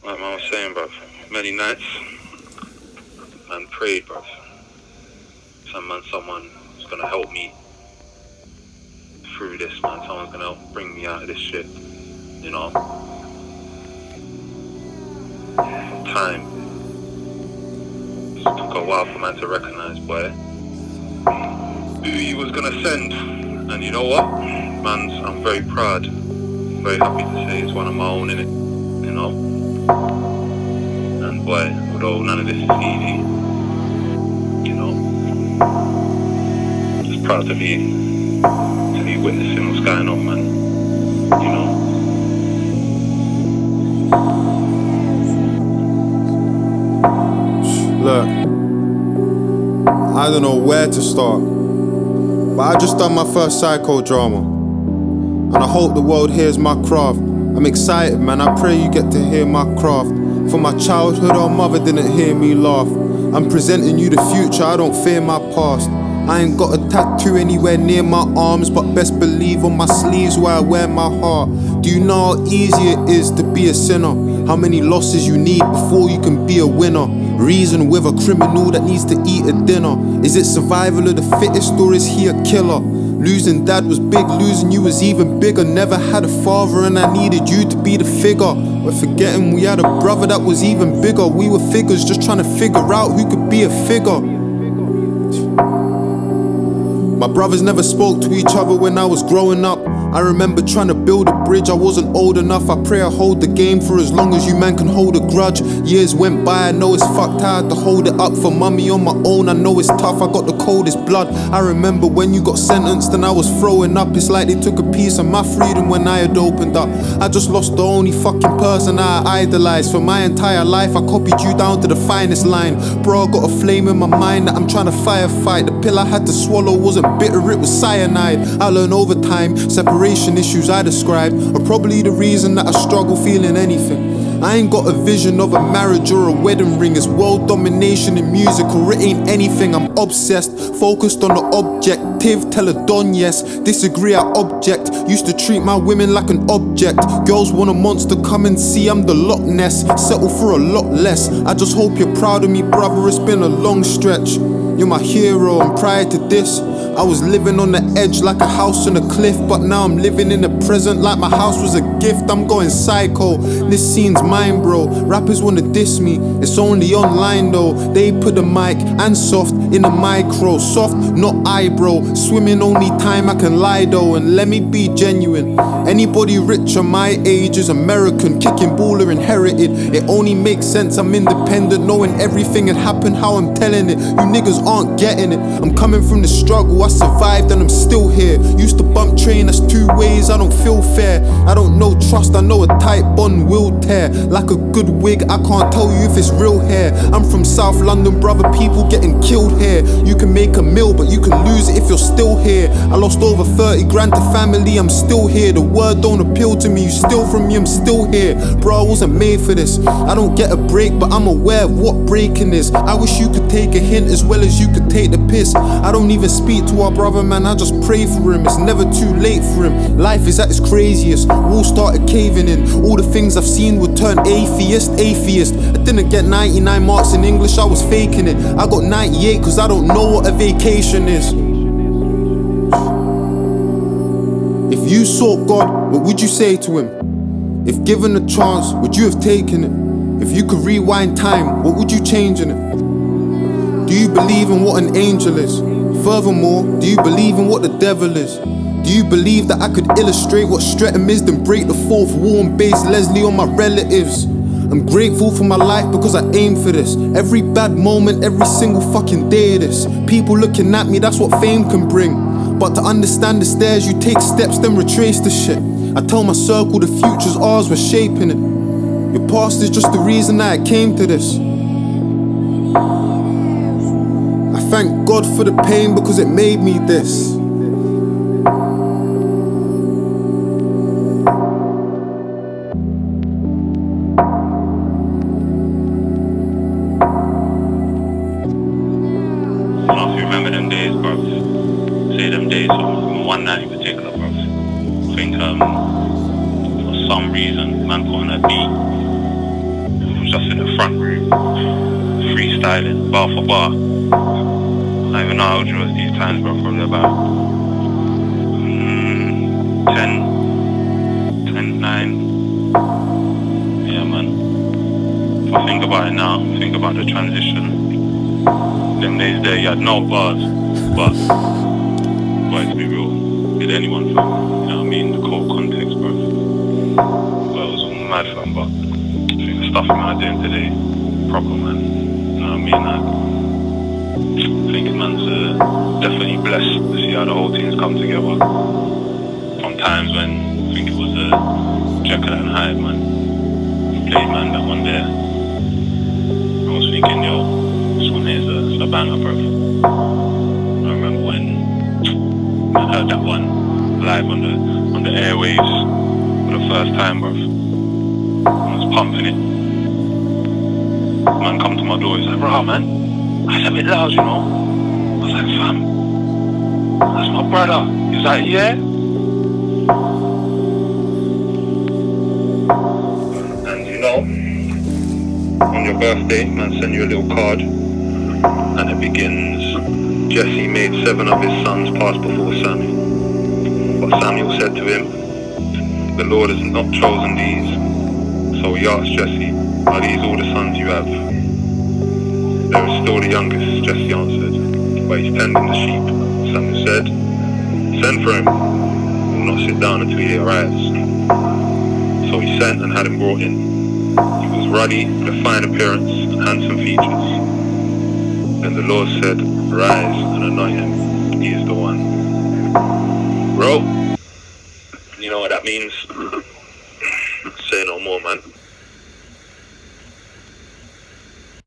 Like I was saying, bruv, many nights, man prayed, bruv. Someone's gonna help me through this, man. Someone's gonna help bring me out of this shit, you know. Time. It took a while for man to recognize, boy, who he was gonna send. And you know what, man, I'm very proud, very happy to say it's one of my own, innit, you know. And boy, although none of this is easy, you know, just proud to be witnessing what's going on, man, you know. Look, I don't know where to start, but I just done my first psychodrama, and I hope the world hears my craft. I'm excited, man, I pray you get to hear my craft. From my childhood, our mother didn't hear me laugh. I'm presenting you the future, I don't fear my past. I ain't got a tattoo anywhere near my arms, but best believe on my sleeves where I wear my heart. Do you know how easy it is to be a sinner? How many losses you need before you can be a winner? Reason with a criminal that needs to eat a dinner. Is it survival of the fittest or is he a killer? Losing dad was big, losing you was even bigger. Never had a father and I needed you to be the figure. We're forgetting we had a brother that was even bigger. We were figures just trying to figure out who could be a figure. My brothers never spoke to each other when I was growing up. I remember trying to build a bridge, I wasn't old enough. I pray I hold the game for as long as you man can hold a grudge. Years went by, I know it's fucked, I had to hold it up for mummy on my own. I know it's tough, I got the coldest blood. I remember when you got sentenced and I was throwing up. It's like they took a piece of my freedom when I had opened up. I just lost the only fucking person I idolized. For my entire life I copied you down to the finest line. Bro, I got a flame in my mind that I'm trying to firefight. The pill I had to swallow wasn't bitter, it was cyanide. I learned over time, separation issues I described are probably the reason that I struggle feeling anything. I ain't got a vision of a marriage or a wedding ring. It's world domination in music or it ain't anything. I'm obsessed, focused on the objective. Tell a don yes, disagree I object. Used to treat my women like an object. Girls want a monster, come and see I'm the Loch Ness. Settle for a lot less. I just hope you're proud of me, brother, it's been a long stretch. You're my hero, and prior to this I was living on the edge like a house on a cliff. But now I'm living in the present like my house was a gift. I'm going psycho, this scene's mine, bro. Rappers wanna diss me, it's only online though. They put the mic and soft in the micro. Soft, not eyebrow. Swimming only time I can lie though. And let me be genuine, anybody richer my age is American. Kicking ball or inherited, it only makes sense I'm independent. Knowing everything had happened how I'm telling it. You niggas aren't getting it, I'm coming from the struggle. I survived and I'm still here. Used to bump train, that's two ways, I don't feel fair. I don't know trust, I know a tight bond will tear. Like a good wig, I can't tell you if it's real hair. I'm from South London, brother, people getting killed here. You can make a meal, but you can lose it if you're still here. I lost over 30 grand to family, I'm still here. The word don't appeal to me, you steal from me, I'm still here. Bro, I wasn't made for this. I don't get a break, but I'm aware of what breaking is. I wish you could take a hint as well as you could take the piss. I don't even speak to our brother, man, I just pray for him. It's never too late for him. Life is at its craziest, walls started caving in. All the things I've seen would turn atheist. I didn't get 99 marks in English, I was faking it. I got 98 cause I don't know what a vacation is. If you sought God, what would you say to him? If given a chance, would you have taken it? If you could rewind time, what would you change in it? Do you believe in what an angel is? Furthermore, do you believe in what the devil is? Do you believe that I could illustrate what Streatham is, then break the fourth wall and base Leslie on my relatives? I'm grateful for my life because I aim for this. Every bad moment, every single fucking day of this. People looking at me, that's what fame can bring. But to understand the stairs, you take steps, then retrace the shit. I tell my circle the future's ours, we're shaping it. Your past is just the reason that I came to this. I thank God for the pain because it made me this. I don't know if you remember them days, bruv. Say them days, from one night in particular, bruv. I think for some reason, man put on a beat just in the front room, freestyling, bar for bar. I don't even know how old you was these times, bro. Probably about 10, 9. Yeah, man. If I think about it now, think about the transition. Them days there, you had no bars, but to be real, did anyone, fam? You know what I mean? The core context, bro. Well, it was all mad, fam, but I think the stuff I'm doing today, proper, man. You know what I mean? I think man's definitely blessed to see how the whole team's come together. From times when I think it was Jekyll and Hyde, man. Played, man, that one there. I was thinking, yo, this one here's a banger, bro. I remember when I heard that one live on the airwaves for the first time, bro. I was pumping it. Man come to my door, he's like, bro, man, that's a bit loud, you know. I was like, fam, that's my brother. He's like, yeah. And you know, on your birthday, man send you a little card, and it begins, Jesse made 7 of his sons pass before Samuel. But Samuel said to him, the Lord has not chosen these. So he asked Jesse, are these all the sons you have? There is still the youngest, Jesse answered, but he's tending the sheep. Samuel said, send for him. He will not sit down until he arrives. So he sent and had him brought in. He was ruddy, with a fine appearance and handsome features. Then the Lord said, rise and anoint him. He is the one. Bro, you know what that means? Say no more, man.